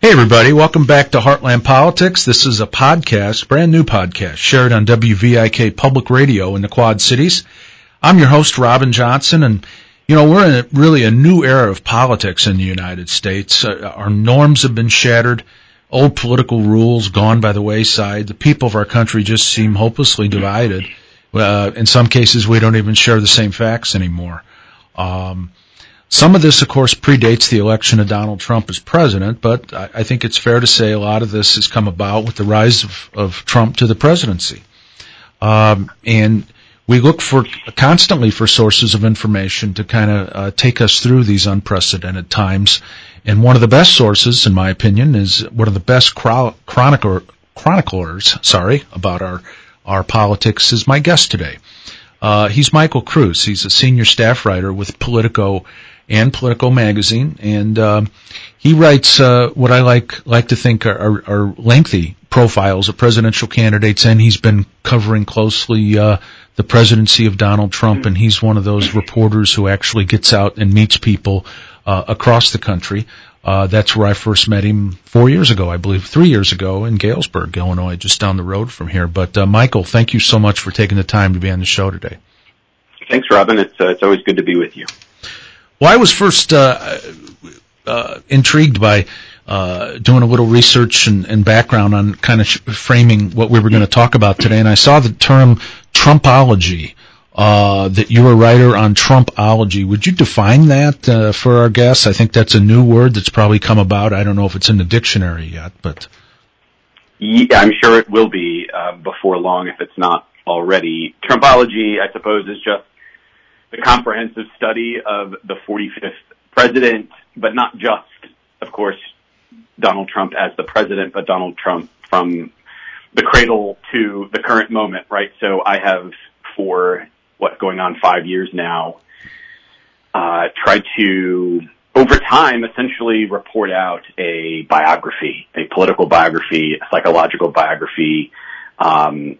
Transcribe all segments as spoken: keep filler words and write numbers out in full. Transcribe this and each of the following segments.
Hey everybody, welcome back to Heartland Politics. This is a podcast, brand new podcast, shared on W V I K Public Radio in the Quad Cities. I'm your host, Robin Johnson, and you know, we're in a, really a new era of politics in the United States. Uh, our norms have been shattered, old political rules gone by the wayside. The people of our country just seem hopelessly divided. Uh, in some cases, we don't even share the same facts anymore. Um, Some of this, of course, predates the election of Donald Trump as president, but I, I think it's fair to say a lot of this has come about with the rise of, of Trump to the presidency. Um, and we look for constantly for sources of information to kind of uh, take us through these unprecedented times. And one of the best sources, in my opinion, is one of the best chro- chronicler, chroniclers, sorry, about our, our politics is my guest today. Uh, he's Michael Kruse. He's a senior staff writer with Politico and Politico Magazine, and uh, he writes uh, what I like like to think are, are, are lengthy profiles of presidential candidates, and he's been covering closely uh, the presidency of Donald Trump, and he's one of those reporters who actually gets out and meets people uh, across the country. Uh, that's where I first met him four years ago, I believe, three years ago in Galesburg, Illinois, just down the road from here. But uh, Michael, thank you so much for taking the time to be on the show today. Thanks, Robin. It's uh, it's always good to be with you. Well, I was first uh, uh, intrigued by uh, doing a little research and, and background on kind of sh- framing what we were going to talk about today, and I saw the term Trumpology, uh, that you're a writer on Trumpology. Would you define that uh, for our guests? I think that's a new word that's probably come about. I don't know if it's in the dictionary yet, but... Yeah, I'm sure it will be uh, before long if it's not already. Trumpology, I suppose, is just the comprehensive study of the forty-fifth president, but not just, of course, Donald Trump as the president, but Donald Trump from the cradle to the current moment, right? So I have, for what's going on five years now, uh, tried to, over time, essentially report out a biography, a political biography, a psychological biography, um,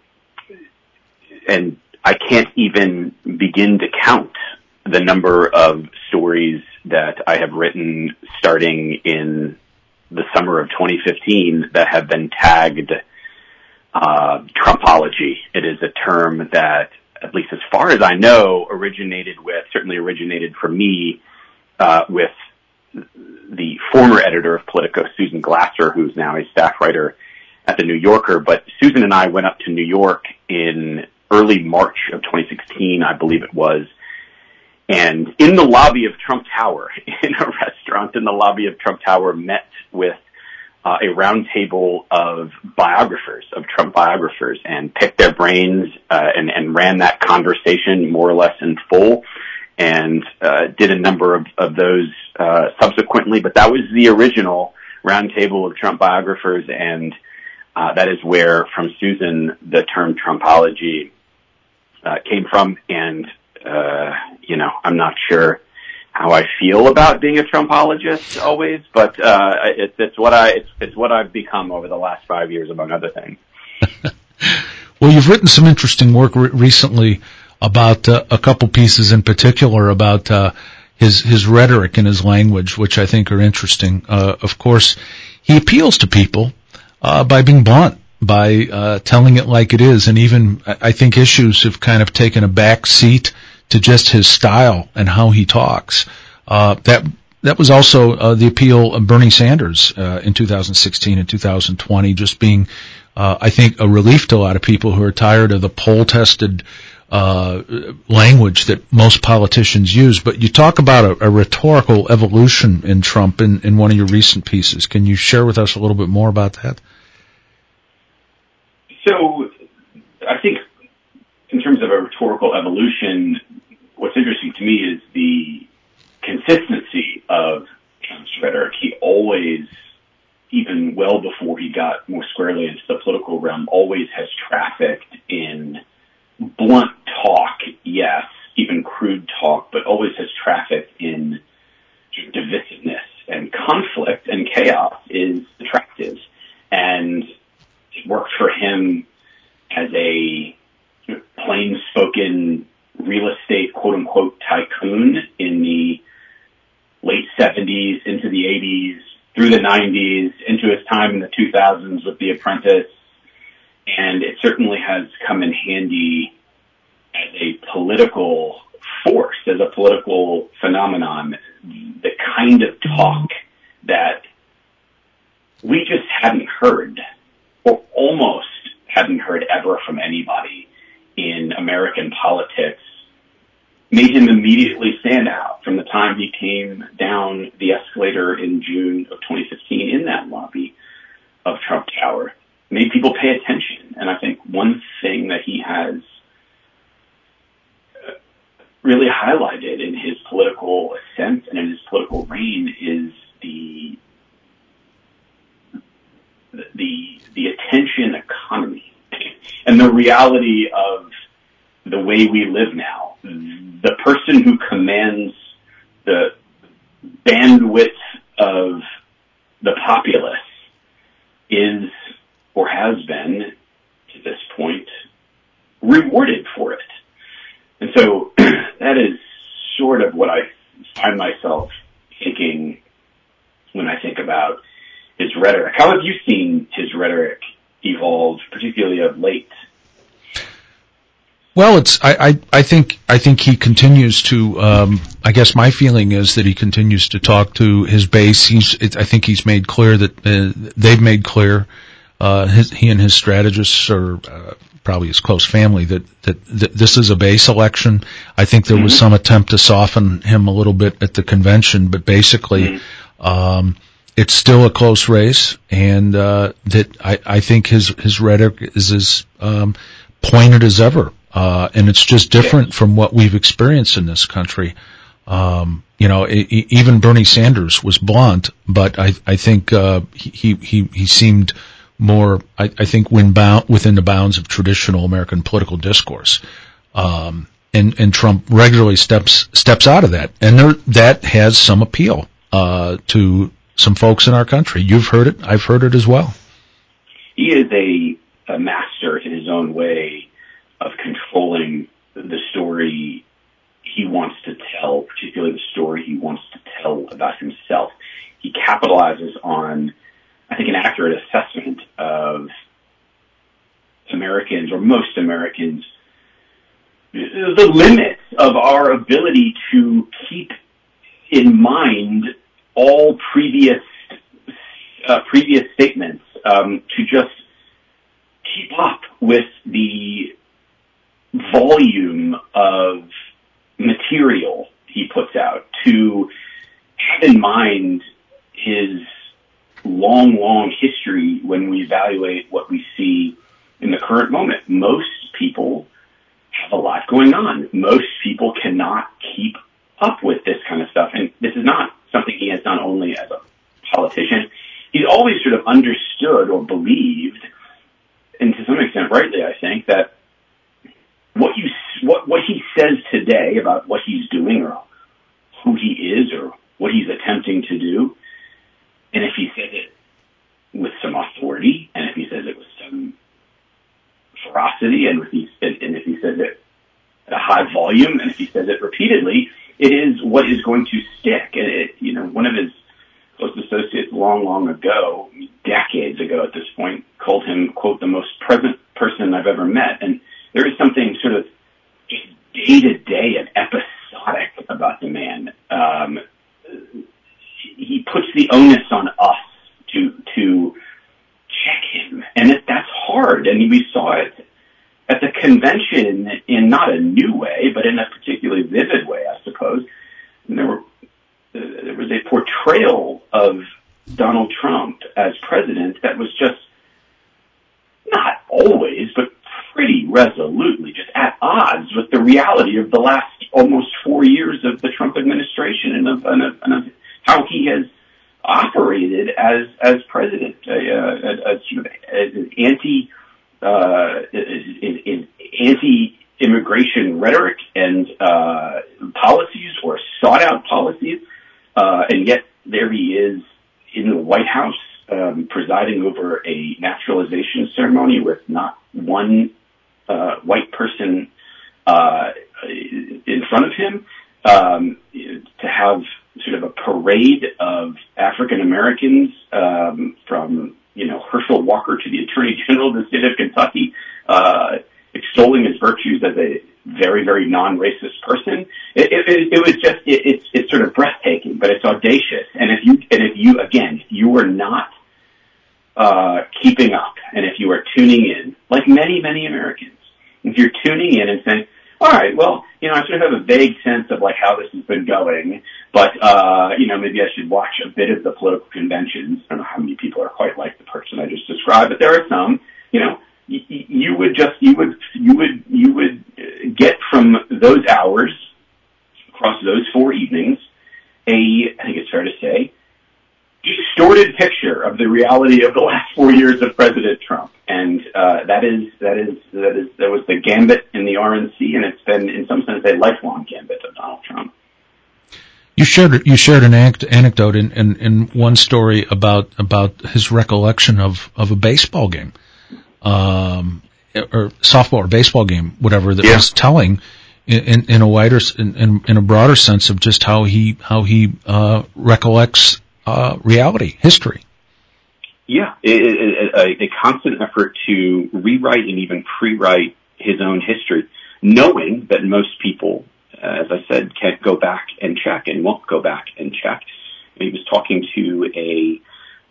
and I can't even begin to count the number of stories that I have written starting in the summer of twenty fifteen that have been tagged uh, Trumpology. It is a term that, at least as far as I know, originated with, certainly originated for me, uh, with the former editor of Politico, Susan Glasser, who's now a staff writer at The New Yorker. But Susan and I went up to New York in early March of twenty sixteen, I believe it was, and in the lobby of Trump Tower, in a restaurant in the lobby of Trump Tower, met with uh, a round table of biographers, of Trump biographers, and picked their brains uh, and, and ran that conversation more or less in full, and uh, did a number of, of those uh, subsequently. But that was the original round table of Trump biographers, and uh, that is where, from Susan, the term Trumpology Uh, came from, and, uh, you know, I'm not sure how I feel about being a Trumpologist always, but, uh, it's, it's what I, it's, it's what I've become over the last five years, among other things. Well, you've written some interesting work re- recently about uh, a couple pieces in particular about, uh, his, his rhetoric and his language, which I think are interesting. Uh, of course, he appeals to people, uh, by being blunt, by uh, telling it like it is, and even I think issues have kind of taken a back seat to just his style and how he talks. Uh, that that was also uh, the appeal of Bernie Sanders uh, in two thousand sixteen and two thousand twenty, just being, uh, I think, a relief to a lot of people who are tired of the poll-tested uh, language that most politicians use. But you talk about a, a rhetorical evolution in Trump in, in one of your recent pieces. Can you share with us a little bit more about that? So, I think in terms of a rhetorical evolution, what's interesting to me is the consistency of Trump's rhetoric. He always, even well before he got more squarely into the political realm, always has trafficked in blunt talk, yes, even crude talk, but always has trafficked in divisiveness and conflict, and chaos is attractive. And it worked for him as a plain-spoken real estate, quote-unquote, tycoon in the late seventies into the eighties, through the nineties, into his time in the two thousands with The Apprentice, and it certainly has come in handy as a political force, as a political phenomenon, the kind of talk that we just hadn't heard, or almost hadn't heard ever from anybody in American politics, made him immediately stand out from the time he came down the escalator in June of twenty fifteen in that lobby of Trump Tower. Made people pay attention. And I think one thing that he has really highlighted in his political ascent and in his political reign is the the the attention economy and the reality of the way we live now. The person who commands the bandwidth of the populace is, or has been to this point, rewarded for it. And so that is sort of what I find myself thinking when I think about his rhetoric. How have you seen his rhetoric evolve, particularly of late? Well, it's, I, I, I think, I think he continues to, um, I guess my feeling is that he continues to talk to his base. He's, it, I think he's made clear that, uh, they've made clear, uh, his, he and his strategists are, uh, probably his close family that, that, that this is a base election. I think there mm-hmm. was some attempt to soften him a little bit at the convention, but basically, mm-hmm. um, it's still a close race, and, uh, that I, I think his, his rhetoric is as, um, pointed as ever. Uh, and it's just different from what we've experienced in this country. Um, you know, it, even Bernie Sanders was blunt, but I, I think, uh, he, he, he seemed more, I, I think, when bound, within the bounds of traditional American political discourse. Um, and, and Trump regularly steps, steps out of that. And there, that has some appeal, uh, to some folks in our country. You've heard it. I've heard it as well. He is a, a master in his own way of controlling the story he wants to tell, particularly the story he wants to tell about himself. He capitalizes on, I think, an accurate assessment of Americans, or most Americans, the limits of our ability to keep in mind all previous uh, previous statements, um, to just keep up with the volume of material he puts out, to have in mind his long, long history when we evaluate what we see in the current moment. Most people have a lot going on. Most people cannot keep up with this kind of stuff. And this is not something he has done only as a politician. He's always sort of understood or believed, and to some extent rightly, I think, that what you what what he says today about what he's doing or who he is or what he's attempting to do, and if he says it with some authority, and if he says it with some ferocity, and if he and if he says it at a high volume, and if he says it repeatedly, it is what is going to stick. And it, you know, one of his close associates long, long ago, decades ago at this point, called him, quote, the most present person I've ever met. And there is something sort of just day-to-day and episodic about the man. Um, he puts the onus on us to to check him, and it, that's hard. And we saw it at the convention in not a new way, but in a particularly vivid way, I suppose. And there were uh, there was a portrayal of Donald Trump as president that was just not always, but pretty resolutely just at odds with the reality of the last almost four years of the Trump administration and of, and of, and of how he has operated as as president, uh, a, a sort of an anti uh, in, in anti-immigration rhetoric and uh, policies, or sought out policies, uh, and yet there he is in the White House, um, presiding over a naturalization ceremony with not one uh, white person uh, in front of him, um, to have sort of a parade of African Americans, um, from, you know, Herschel Walker to the Attorney General of the state of Kentucky, uh, extolling his virtues as a very, very non-racist person. It, it, it was just, it, it's, it's sort of breathtaking, but it's audacious. And if you, and if you, again, if you were not, uh, keeping up, and if you are tuning in, like many, many Americans, if you're tuning in and saying, all right, well, you know, I sort of have a vague sense of like how this has been going, but, uh, you know, maybe I should watch a bit of the political conventions. I don't know how many people are quite like the person I just described, but there are some, you know, y- you would just, you would, you would, you would get from those hours across those four evenings a, I think it's fair to say, distorted picture of the reality of the last four years of President Trump. And, uh, that is, that is, that is, that was the gambit in the R N C, and it's been, in some sense, a lifelong gambit of Donald Trump. You shared, you shared an anecdote in, in, in one story about, about his recollection of, of a baseball game, um, or softball or baseball game, whatever, that yeah. was telling in, in a wider, in, in a broader sense of just how he, how he, uh, recollects Uh, reality, history. Yeah, it, it, a, a constant effort to rewrite and even pre-write his own history, knowing that most people, as I said, can't go back and check and won't go back and check. He was talking to a,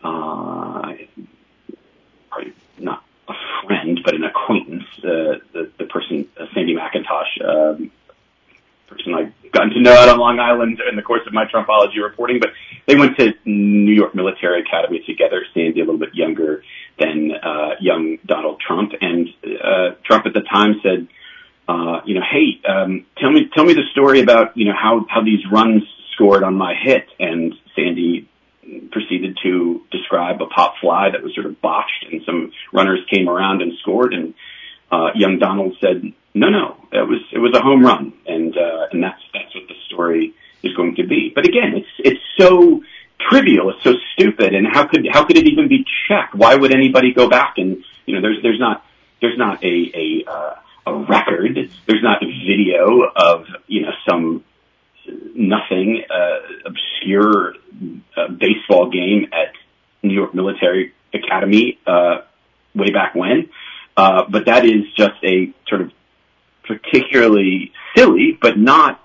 uh, probably not a friend, but an acquaintance, uh, the, the person, uh, Sandy McIntosh, um, person I've gotten to know out on Long Island in the course of my Trumpology reporting, but they went to New York Military Academy together, Sandy a little bit younger than uh, young Donald Trump, and uh, Trump at the time said, uh, you know, hey, um, tell me tell me the story about, you know, how, how these runs scored on my hit, and Sandy proceeded to describe a pop fly that was sort of botched, and some runners came around and scored, and uh, young Donald said, no, no, it was, it was a home run. And, uh, and that's, that's what the story is going to be. But again, it's, it's so trivial. It's so stupid. And how could, how could it even be checked? Why would anybody go back and, you know, there's, there's not, there's not a, a, uh, a record. There's not a video of, you know, some nothing, uh, obscure, uh, baseball game at New York Military Academy, uh, way back when. Uh, but that is just a sort of particularly silly, but not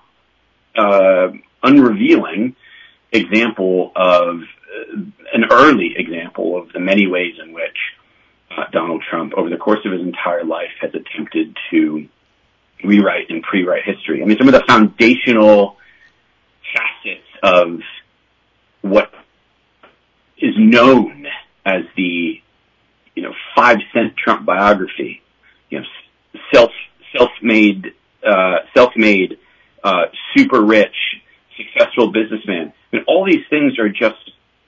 uh, unrevealing example of uh, an early example of the many ways in which uh, Donald Trump, over the course of his entire life, has attempted to rewrite and pre-write history. I mean, some of the foundational facets of what is known as the, you know, five cent Trump biography, you know, self self-made, uh, self-made, uh, super rich, successful businessman. I mean, all these things are just,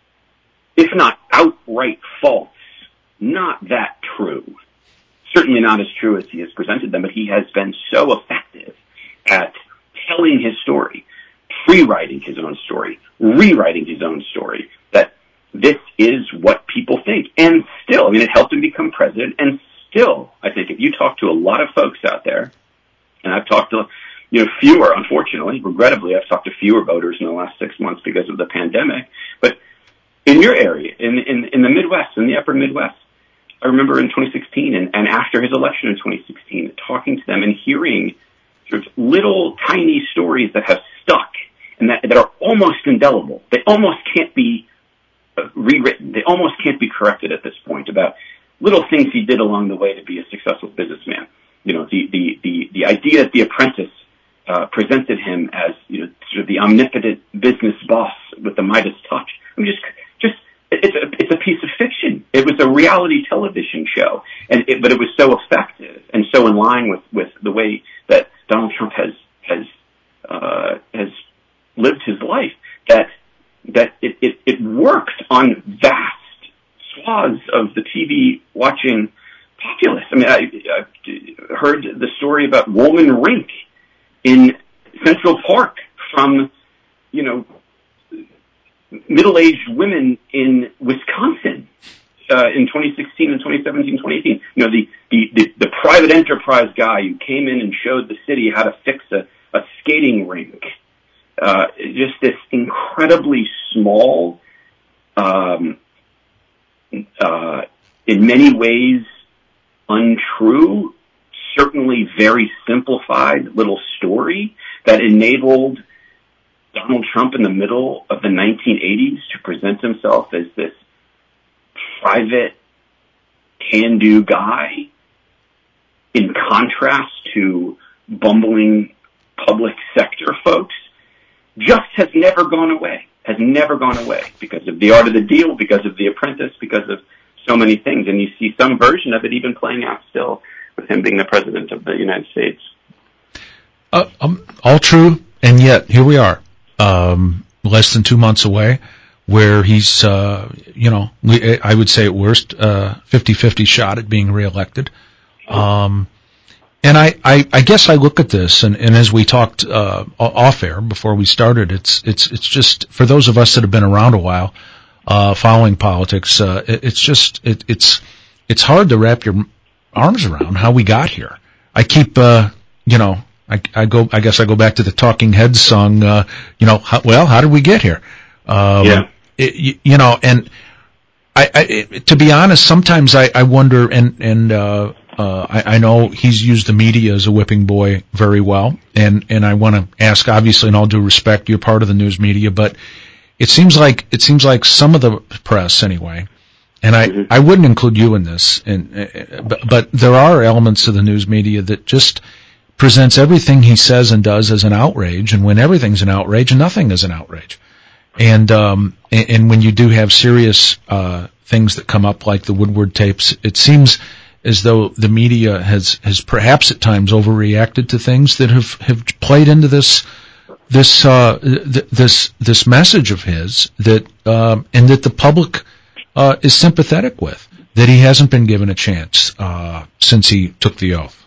if not outright false, not that true. Certainly not as true as he has presented them, but he has been so effective at telling his story, pre-writing his own story, rewriting his own story, that this is what people think. And still, I mean, it helped him become president, and still, I think if you talk to a lot of folks out there, and I've talked to, you know, fewer, unfortunately, regrettably, I've talked to fewer voters in the last six months because of the pandemic, but in your area, in, in, in the Midwest, in the upper Midwest, I remember in twenty sixteen and, and after his election in twenty sixteen, talking to them and hearing sort of little tiny stories that have stuck and that, that are almost indelible. They almost can't be rewritten. They almost can't be corrected at this point about little things he did along the way to be a successful businessman. You know, the, the, the, the idea that The Apprentice, uh, presented him as, you know, sort of the omnipotent business boss with the Midas touch. I mean, just, just, it's a, it's a piece of fiction. It was a reality television show, and it, but it was so effective and so in line with, with the way that Donald Trump has, has, uh, has lived his life that, that it, it, it worked on vast swaths of the T V watching populace. I mean, I, I heard the story about Woolman Rink in Central Park from, you know, middle-aged women in Wisconsin uh, in twenty sixteen and twenty seventeen, twenty eighteen. You know, the, the, the, the private enterprise guy who came in and showed the city how to fix a, a skating rink uh, just this incredibly small, um, uh, in many ways untrue, certainly very simplified little story that enabled Donald Trump in the middle of the nineteen eighties to present himself as this private, can-do guy in contrast to bumbling public sector folks, just has never gone away, has never gone away because of The Art of the Deal, because of The Apprentice, because of so many things. And you see some version of it even playing out still with him being the president of the United States. Uh, um, all true, and yet here we are, um, less than two months away, where he's, uh, you know, I would say at worst, uh, fifty-fifty shot at being reelected. Um, and I, I, I guess I look at this, and, and as we talked uh, off air before we started, it's it's it's just for those of us that have been around a while, uh, following politics, uh, it, it's just it, it's it's hard to wrap your arms around how we got here. I keep, uh, you know, I, I go, I guess I go back to the Talking Heads song, uh, you know, how, well, how did we get here? Um, yeah. It, you, you know, and I, I it, to be honest, sometimes I, I wonder, and and uh, uh, I, I know he's used the media as a whipping boy very well, and and I want to ask, obviously, in all due respect, you're part of the news media, but it seems like it seems like some of the press, anyway, and I mm-hmm. I wouldn't include you in this, and uh, but, but there are elements of the news media that just presents everything he says and does as an outrage, and when everything's an outrage, nothing is an outrage. And, um, and, and when you do have serious, uh, things that come up like the Woodward tapes, it seems as though the media has, has perhaps at times overreacted to things that have, have played into this, this, uh, th- this, this message of his that, um, and that the public, uh, is sympathetic with, that he hasn't been given a chance, uh, since he took the oath.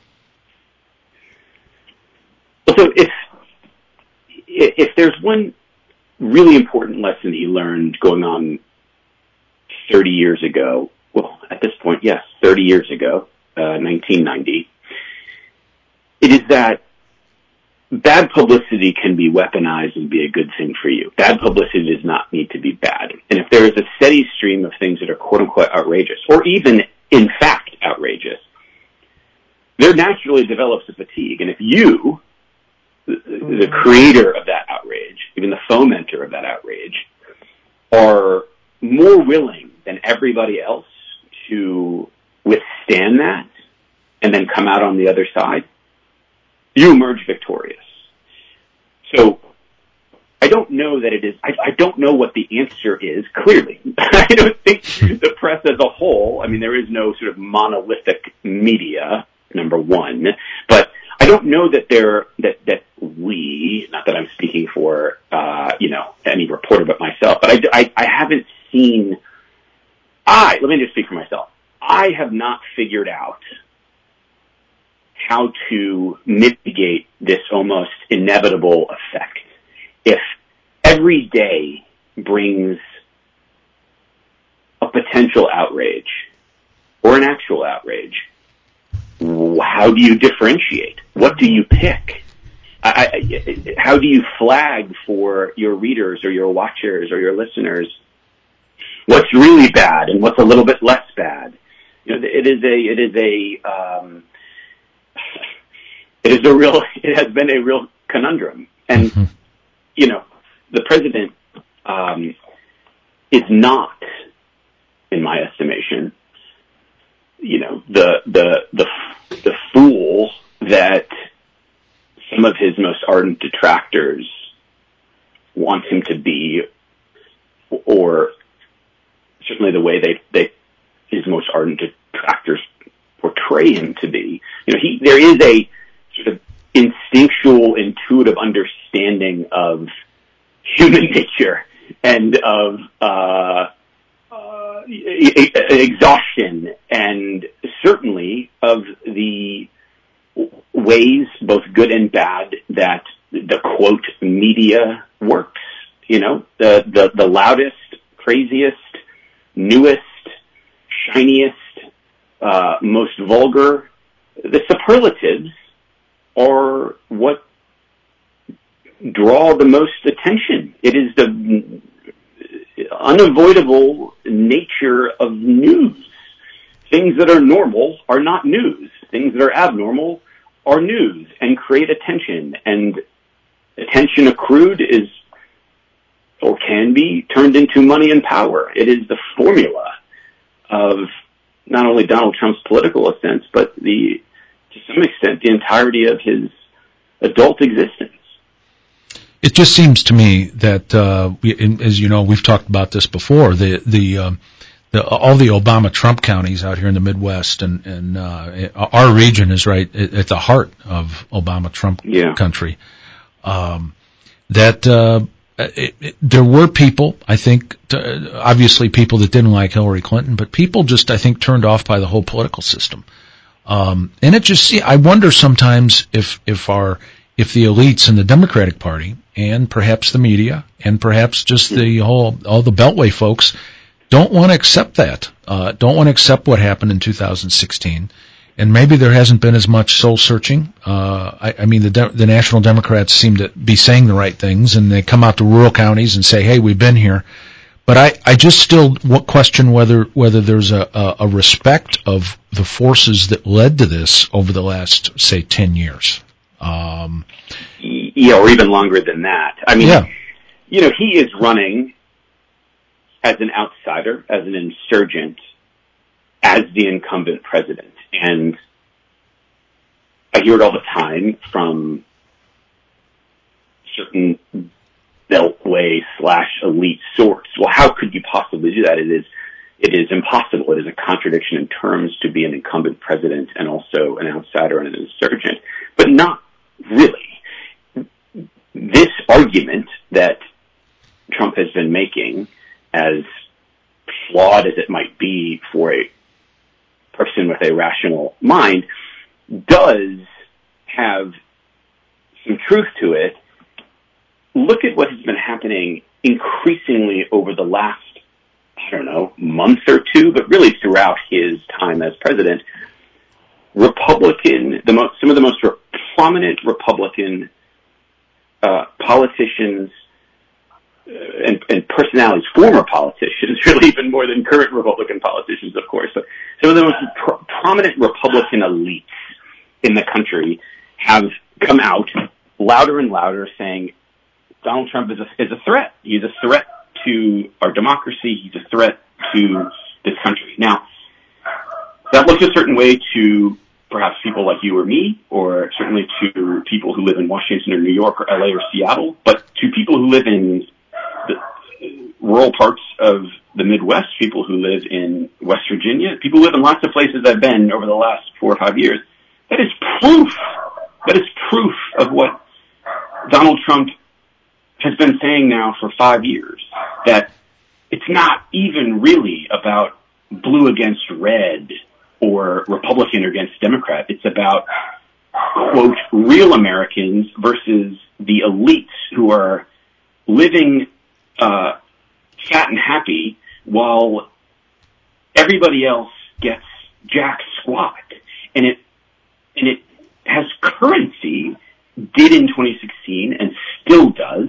So if, if there's one really important lesson he learned going on thirty years ago. Well, at this point, yes, thirty years ago, uh, nineteen ninety. It is that bad publicity can be weaponized and be a good thing for you. Bad publicity does not need to be bad. And if there is a steady stream of things that are quote-unquote outrageous, or even, in fact, outrageous, there naturally develops a fatigue. And if you, the creator of that outrage, even the fomenter of that outrage, are more willing than everybody else to withstand that and then come out on the other side, you emerge victorious. So I don't know that it is, I, I don't know what the answer is, clearly. I don't think the press as a whole, I mean, there is no sort of monolithic media, number one, but I don't know that there, that, that we, not that I'm speaking for, uh, you know, any reporter but myself, but I, I, I haven't seen, I, let me just speak for myself. I have not figured out how to mitigate this almost inevitable effect. If every day brings a potential outrage or an actual outrage, how do you differentiate? What do you pick? I, I, how do you flag for your readers or your watchers or your listeners what's really bad and what's a little bit less bad? You know, it is a, it is a, um, it is a real, it has been a real conundrum. And, mm-hmm. you know, the president, um, is not, in my estimation, you know, the, the, the, the fool that some of his most ardent detractors want him to be, or certainly the way they, they, his most ardent detractors portray him to be. You know, he, there is a sort of instinctual, intuitive understanding of human nature and of, uh, uh, exhaustion, and certainly of the ways, both good and bad, that the quote media works. You know, the, the, the loudest, craziest, newest, shiniest, uh, most vulgar, the superlatives are what draw the most attention. It is the unavoidable nature of news. Things that are normal are not news. Things that are abnormal are news and create attention. And attention accrued is, or can be, turned into money and power. It is the formula of not only Donald Trump's political ascent, but the, to some extent, the entirety of his adult existence. It just seems to me that, uh, we, as you know, we've talked about this before, the, the, um, the, all the Obama-Trump counties out here in the Midwest and, and, uh, our region is right at the heart of Obama-Trump yeah. country. Um, that, uh, it, it, there were people, I think, uh, obviously people that didn't like Hillary Clinton, but people just, I think, turned off by the whole political system. Um, and it just, I wonder sometimes if, if our, if the elites in the Democratic Party and perhaps the media and perhaps just the whole, all the Beltway folks don't want to accept that, uh, don't want to accept what happened in two thousand sixteen. And maybe there hasn't been as much soul searching. Uh, I, I mean, the, De- the National Democrats seem to be saying the right things, and they come out to rural counties and say, hey, we've been here. But I, I just still question whether, whether there's a, a, a respect of the forces that led to this over the last, say, ten years. Um, yeah, or even longer than that. I mean, yeah. you know, he is running as an outsider, as an insurgent, as the incumbent president. And I hear it all the time from certain Beltway slash elite sorts. Well, how could you possibly do that? It is, it is impossible. It is a contradiction in terms to be an incumbent president and also an outsider and an insurgent, but not really. This argument that Trump has been making, as flawed as it might be for a person with a rational mind, does have some truth to it. Look at what has been happening increasingly over the last, I don't know, month or two, but really throughout his time as president. Republican, the most, some of the most re- prominent Republican uh, politicians uh, and, and personalities, former politicians, really even more than current Republican politicians, of course, but some of the most pro- prominent Republican elites in the country have come out louder and louder saying Donald Trump is a, is a threat. He's a threat to our democracy. He's a threat to this country. Now, that looks a certain way to perhaps people like you or me, or certainly to people who live in Washington or New York or L A or Seattle, but to people who live in the rural parts of the Midwest, people who live in West Virginia, people who live in lots of places I've been over the last four or five years, that is proof. That is proof of what Donald Trump has been saying now for five years, that it's not even really about blue against red or Republican against Democrat. It's about, quote, real Americans versus the elites who are living uh, fat and happy while everybody else gets jack squat. And it and it has currency, did in twenty sixteen and still does,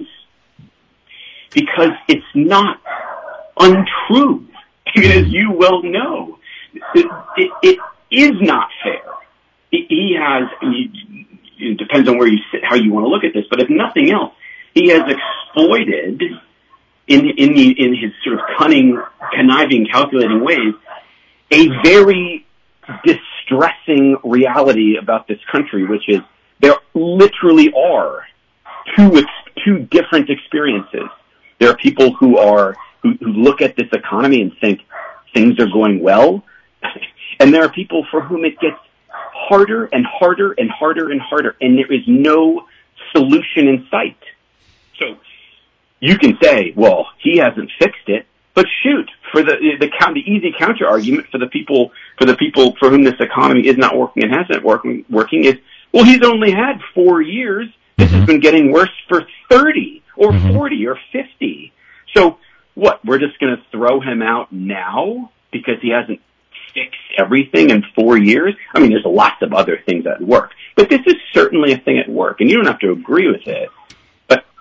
because it's not untrue. I mean, as you well know, it, it, it is not fair. It, he has, it depends on where you sit, how you want to look at this, but if nothing else, he has exploited in, in the, in his sort of cunning, conniving, calculating ways, a very distressing reality about this country, which is there literally are two, two different experiences. There are people who are, who, who look at this economy and think things are going well. And there are people for whom it gets harder and harder and harder and harder, and there is no solution in sight. So you can say, well, he hasn't fixed it, but shoot, for the the, the easy counter argument for the people for the people for whom this economy is not working and hasn't working working is, well, he's only had four years. This mm-hmm. has been getting worse for thirty or mm-hmm. forty or fifty. So what? We're just going to throw him out now because he hasn't fixed everything in four years? I mean, there's lots of other things at work, but this is certainly a thing at work, and you don't have to agree with it. But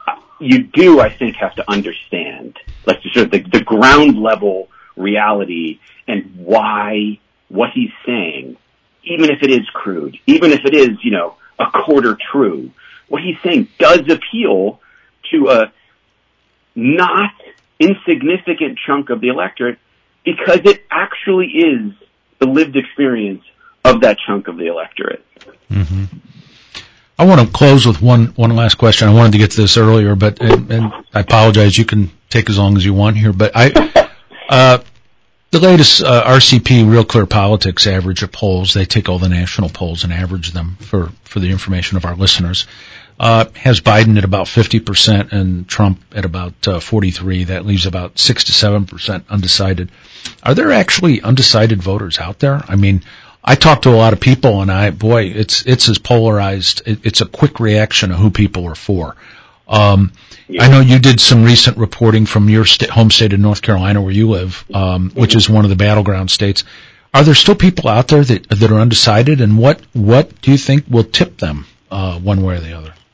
you do, I think, have to understand, like, sort of the, the ground level reality and why what he's saying, even if it is crude, even if it is, you know, a quarter true, what he's saying does appeal to a not insignificant chunk of the electorate, because it actually is the lived experience of that chunk of the electorate. Mm-hmm. I want to close with one, one last question. I wanted to get to this earlier, but, and, and I apologize, you can take as long as you want here, but I, uh, the latest uh, R C P, Real Clear Politics average of polls, they take all the national polls and average them for, for the information of our listeners, uh, has Biden at about fifty percent and Trump at about uh, forty-three. That leaves about six to seven percent undecided. Are there actually undecided voters out there? I mean, I talk to a lot of people, and I, boy, it's it's as polarized. It, it's a quick reaction of who people are for. Um, yeah. I know you did some recent reporting from your st- home state of North Carolina, where you live, um, mm-hmm. which is one of the battleground states. Are there still people out there that that are undecided, and what what do you think will tip them uh, one way or the other?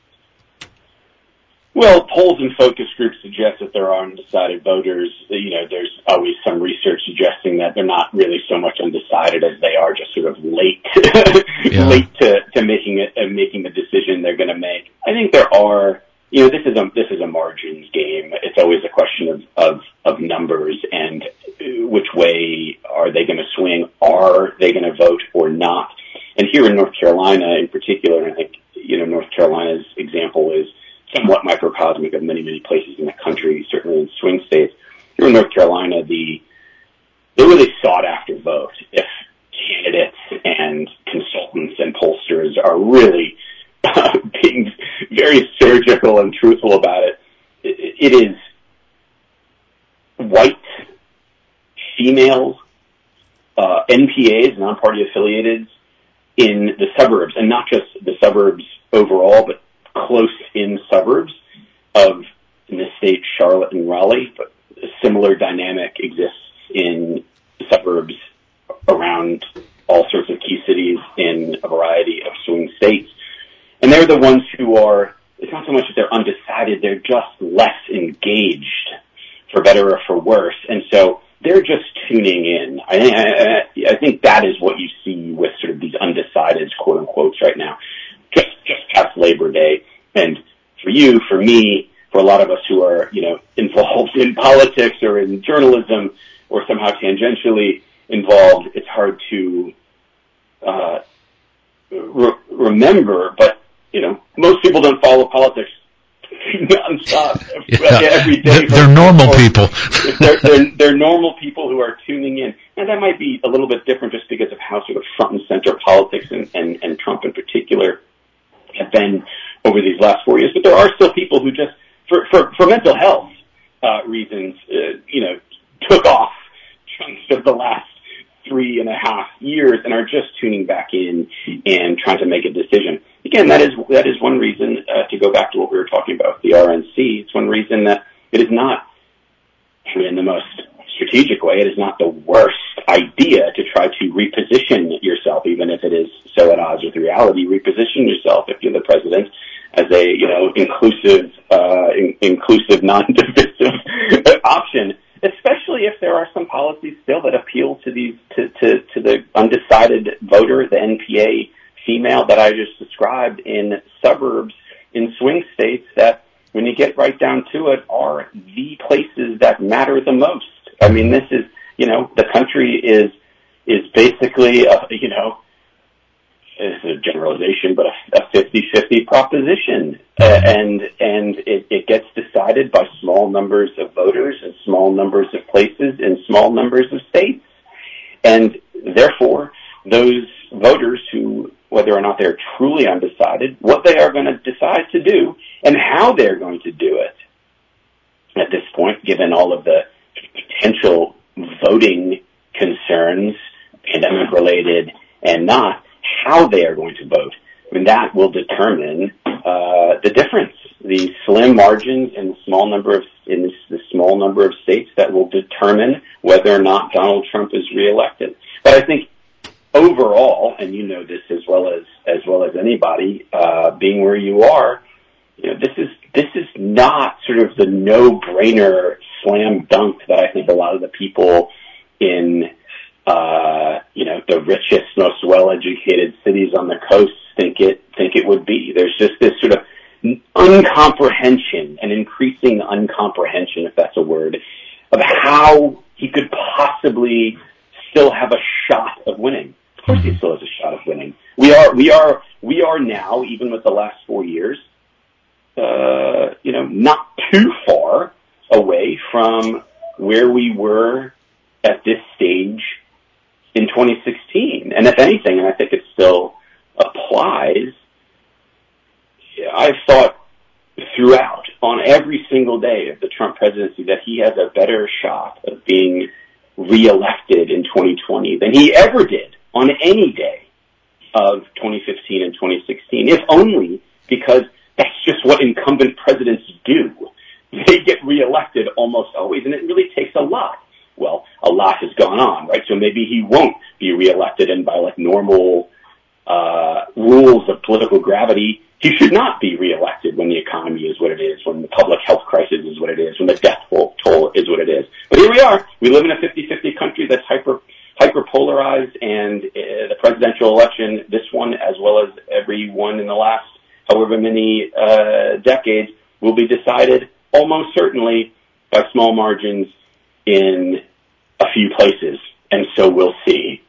Well, polls and focus groups suggest that there are undecided voters. You know, there's always some research suggesting that they're not really so much undecided as they are just sort of late, yeah. late to, to making it, uh, making the decision they're going to make. I think there are, you know, this is a, this is a margins game. It's always a question of, of, of numbers and which way are they going to swing? Are they going to vote or not? And here in North Carolina in particular, and I think, you know, North Carolina's example is somewhat microcosmic of many, many places in the country, certainly in swing states. Here in North Carolina, the, the really sought after vote, if candidates and consultants and pollsters are really uh, being very surgical and truthful about it, it, it is white, female, uh, N P As, non-party affiliated, in the suburbs, and not just the suburbs overall, but close-in suburbs of, in this state, Charlotte and Raleigh, but a similar dynamic exists in suburbs around all sorts of key cities in a variety of swing states. And they're the ones who are, it's not so much that they're undecided, they're just less engaged, for better or for worse. And so they're just tuning in. I, I, I think that is what you see with sort of these undecideds, quote-unquote, right now. Just, just past Labor Day. And for you, for me, for a lot of us who are, you know, involved in politics or in journalism or somehow tangentially involved, it's hard to, uh, re- remember, but, you know, most people don't follow politics nonstop yeah. every day. They're, they're normal people. they're, they're, they're normal people who are tuning in. Now, that might be a little bit different just because of how sort of front and center politics and, and, and Trump in particular have been over these last four years. But there are still people who just, for, for, for mental health uh, reasons, uh, you know, took off chunks of the last three and a half years and are just tuning back in and trying to make a decision. Again, that is that is one reason, uh, to go back to what we were talking about, the R N C, it's one reason that it is not, in the most strategic way, it is not the worst idea to try to reposition yourself, even if it is so at odds with reality. Reposition yourself, if you're the president, as a, you know, inclusive, uh, in, inclusive, non-divisive option, especially if there are some policies still that appeal to these, to, to, to the undecided voter, the N P A female that I just described in suburbs, in swing states that, when you get right down to it, are the places that matter the most. I mean, this is, you know, the country is, is basically, a, you know, it's a generalization, but a fifty-fifty proposition. Uh, and, and it, it gets decided by small numbers of voters in small numbers of places in small numbers of states. And therefore, those voters who, whether or not they're truly undecided, what they are going to decide to do and how they're going to do it at this point, given all of the potential voting concerns, pandemic related and not, how they are going to vote. I mean, that will determine uh, the difference, the slim margins in the small number of in this, the small number of states that will determine whether or not Donald Trump is reelected. But I think overall, and you know this as well as as well as anybody, uh, being where you are, you know, this is this is not sort of the no-brainer slam dunk that I think a lot of the people in, uh, you know, the richest, most well-educated cities on the coast think it think it would be. There's just this sort of uncomprehension, an increasing uncomprehension, if that's a word, of how he could possibly still have a shot of winning. Of course, he still has a shot of winning. We are, we are, we are now, even with the last four years, uh, you know, not too far away from where we were at this stage in twenty sixteen. And if anything, and I think it still applies, I've thought throughout, on every single day of the Trump presidency, that he has a better shot of being reelected in twenty twenty than he ever did on any day of twenty fifteen and twenty sixteen, if only because that's just what incumbent presidents do. They get reelected almost always, and it really takes a lot. Well, a lot has gone on, right? So maybe he won't be reelected, and by like normal uh rules of political gravity, he should not be reelected when the economy is what it is, when the public health crisis is what it is, when the death toll is what it is. But here we are. We live in a fifty-fifty country that's hyper hyper polarized, and uh, the presidential election, this one as well as every one in the last however many uh decades, will be decided almost certainly by small margins in a few places. And so we'll see.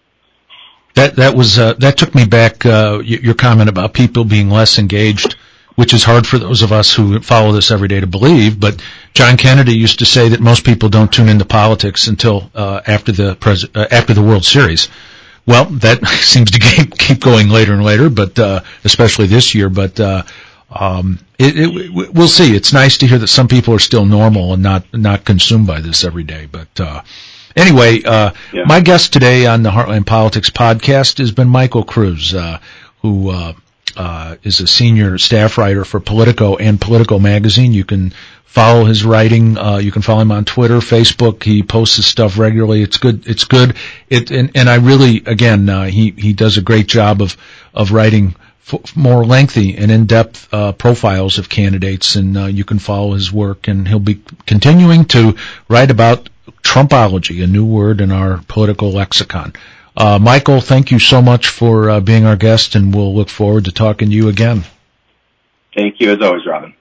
That that was uh, that took me back. Uh, your comment about people being less engaged, which is hard for those of us who follow this every day to believe. But John Kennedy used to say that most people don't tune into politics until uh, after the pres- uh, after the World Series. Well, that seems to keep, keep going later and later, but uh, especially this year. But uh, um, it, it, we'll see. It's nice to hear that some people are still normal and not not consumed by this every day. But uh, anyway, uh, yeah. My guest today on the Heartland Politics podcast has been Michael Kruse, uh, who uh, uh, is a senior staff writer for Politico and Politico Magazine. You can follow his writing. Uh, you can follow him on Twitter, Facebook. He posts his stuff regularly. It's good. It's good. It and, and I really, again, uh, he he does a great job of of writing f- more lengthy and in-depth uh, profiles of candidates, and uh, you can follow his work. And he'll be continuing to write about Trumpology, a new word in our political lexicon. Uh, Michael, thank you so much for uh, being our guest, and we'll look forward to talking to you again. Thank you, as always, Robin.